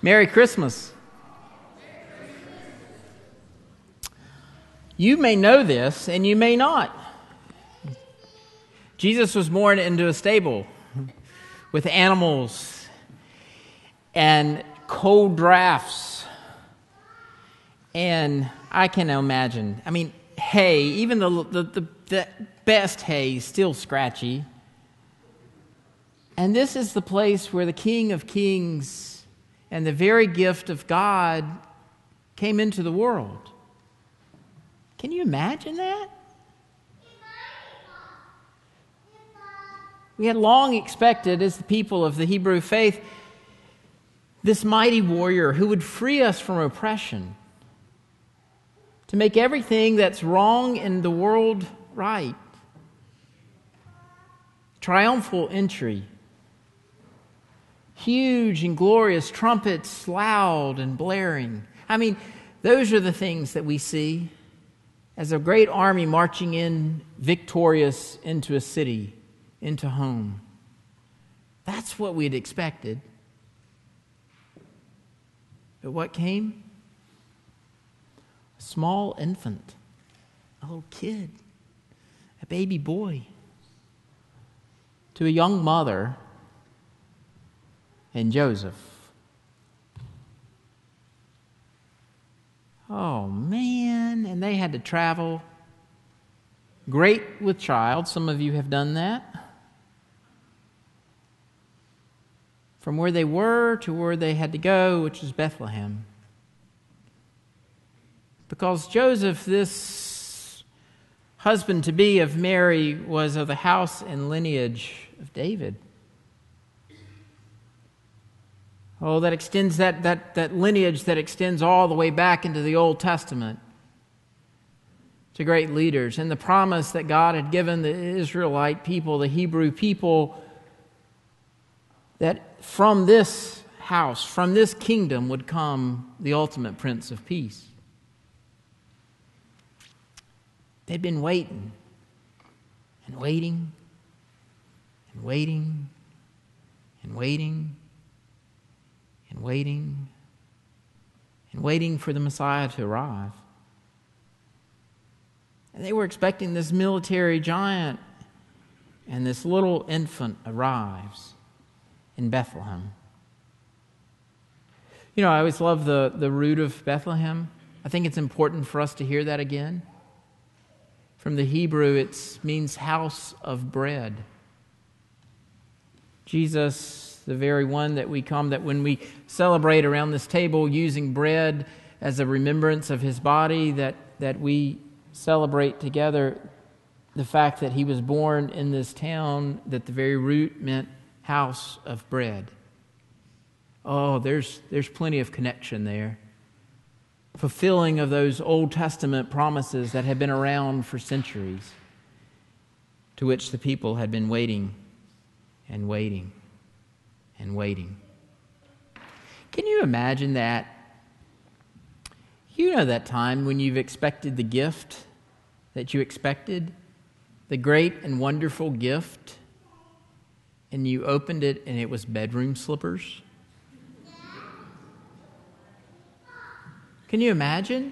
Merry Christmas. You may know this and you may not. Jesus was born into a stable with animals and cold drafts. And I can imagine, hay, even the best hay is still scratchy. And this is the place where the King of Kings and the very gift of God came into the world. Can you imagine that? We had long expected, as the people of the Hebrew faith, this mighty warrior who would free us from oppression, to make everything that's wrong in the world right. Triumphal entry. Huge and glorious trumpets, loud and blaring. Those are the things that we see as a great army marching in victorious into a city, into home. That's what we'd expected. But what came? A small infant, a little kid, a baby boy, to a young mother and Joseph. Oh, man. And they had to travel great with child. Some of you have done that. From where they were to where they had to go, which is Bethlehem. Because Joseph, this husband-to-be of Mary, was of the house and lineage of David. Oh, that extends that lineage that extends all the way back into the Old Testament to great leaders, and the promise that God had given the Israelite people, the Hebrew people, that from this house, from this kingdom would come the ultimate Prince of Peace. They'd been waiting and waiting and waiting and waiting and waiting and waiting for the Messiah to arrive. And they were expecting this military giant, and this little infant arrives in Bethlehem. I always love the root of Bethlehem. I think it's important for us to hear that again. From the Hebrew, it means house of bread. Jesus, the very one that when we celebrate around this table using bread as a remembrance of his body, that we celebrate together the fact that he was born in this town, that the very root meant house of bread. Oh, there's plenty of connection there. Fulfilling of those Old Testament promises that had been around for centuries, to which the people had been waiting and waiting and waiting. Can you imagine that? That time when you've expected the gift that you expected, the great and wonderful gift, and you opened it and it was bedroom slippers? Can you imagine?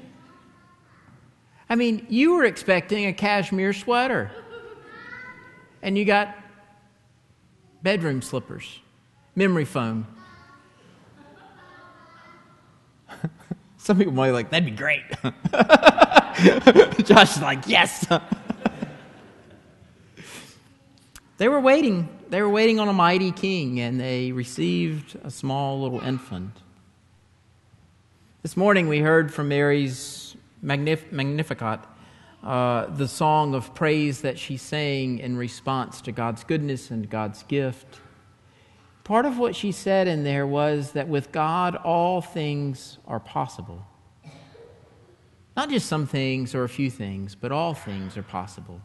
You were expecting a cashmere sweater, and you got bedroom slippers, memory foam. Some people might be like, that'd be great. Josh is like, yes. They were waiting. They were waiting on a mighty king, and they received a small little infant. This morning we heard from Mary's Magnificat, the song of praise that she sang in response to God's goodness and God's gift. Part of what she said in there was that with God, all things are possible. Not just some things or a few things, but all things are possible.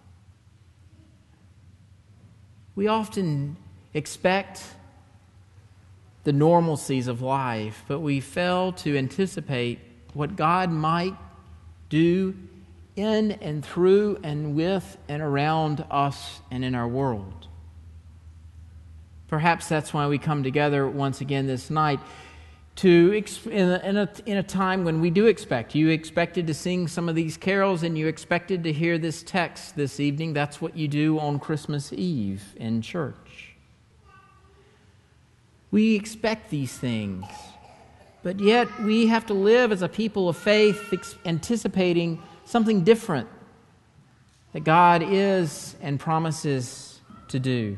We often expect the normalcies of life, but we fail to anticipate what God might do in and through and with and around us and in our world. Perhaps that's why we come together once again this night, in a time when we do expect. You expected to sing some of these carols and you expected to hear this text this evening. That's what you do on Christmas Eve in church. We expect these things, but yet we have to live as a people of faith, anticipating something different that God is and promises to do.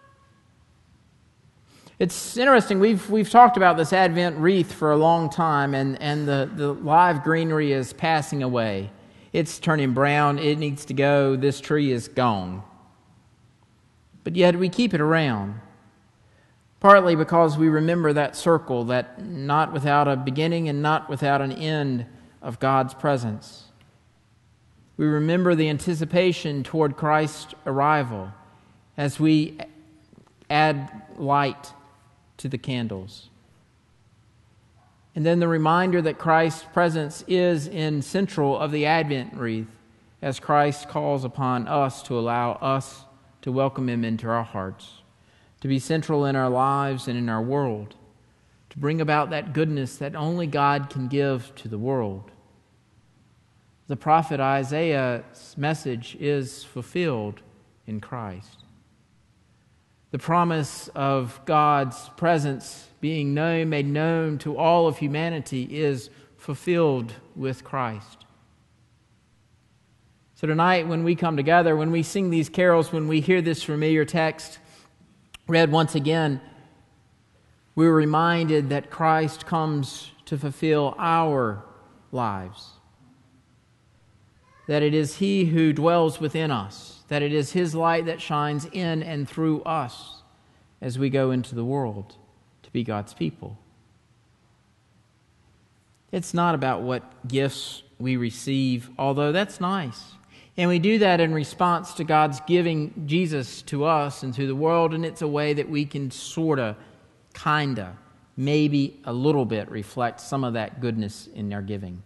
It's interesting, we've talked about this Advent wreath for a long time, and the live greenery is passing away. It's turning brown, it needs to go, this tree is gone. But yet we keep it around, partly because we remember that circle, that not without a beginning and not without an end of God's presence. We remember the anticipation toward Christ's arrival as we add light to the candles. And then the reminder that Christ's presence is in central of the Advent wreath as Christ calls upon us to allow us to welcome Him into our hearts, to be central in our lives and in our world, to bring about that goodness that only God can give to the world. The prophet Isaiah's message is fulfilled in Christ. The promise of God's presence being made known to all of humanity is fulfilled with Christ. So tonight, when we come together, when we sing these carols, when we hear this familiar text read once again, we're reminded that Christ comes to fulfill our lives. That it is He who dwells within us, that it is His light that shines in and through us as we go into the world to be God's people. It's not about what gifts we receive, although that's nice. And we do that in response to God's giving Jesus to us and to the world, and it's a way that we can maybe a little bit reflect some of that goodness in our giving.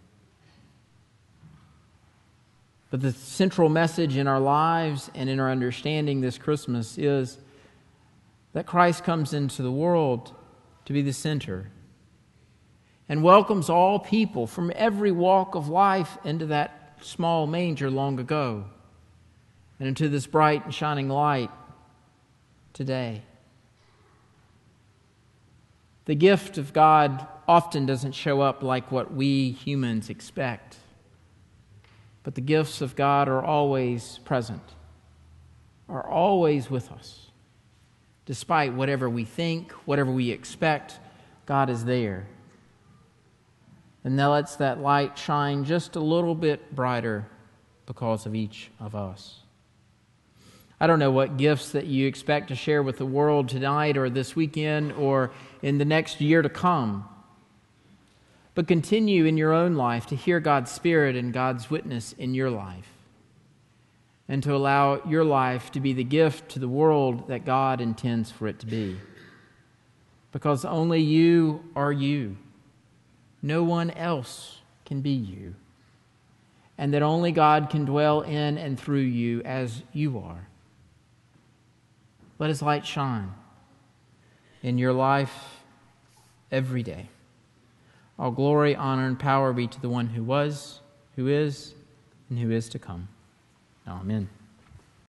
But the central message in our lives and in our understanding this Christmas is that Christ comes into the world to be the center and welcomes all people from every walk of life into that small manger long ago and into this bright and shining light today. The gift of God often doesn't show up like what we humans expect. But the gifts of God are always present, are always with us. Despite whatever we think, whatever we expect, God is there. And that lets that light shine just a little bit brighter because of each of us. I don't know what gifts that you expect to share with the world tonight or this weekend or in the next year to come. But continue in your own life to hear God's Spirit and God's witness in your life, and to allow your life to be the gift to the world that God intends for it to be. Because only you are you. No one else can be you. And that only God can dwell in and through you as you are. Let His light shine in your life every day. All glory, honor, and power be to the one who was, who is, and who is to come. Amen.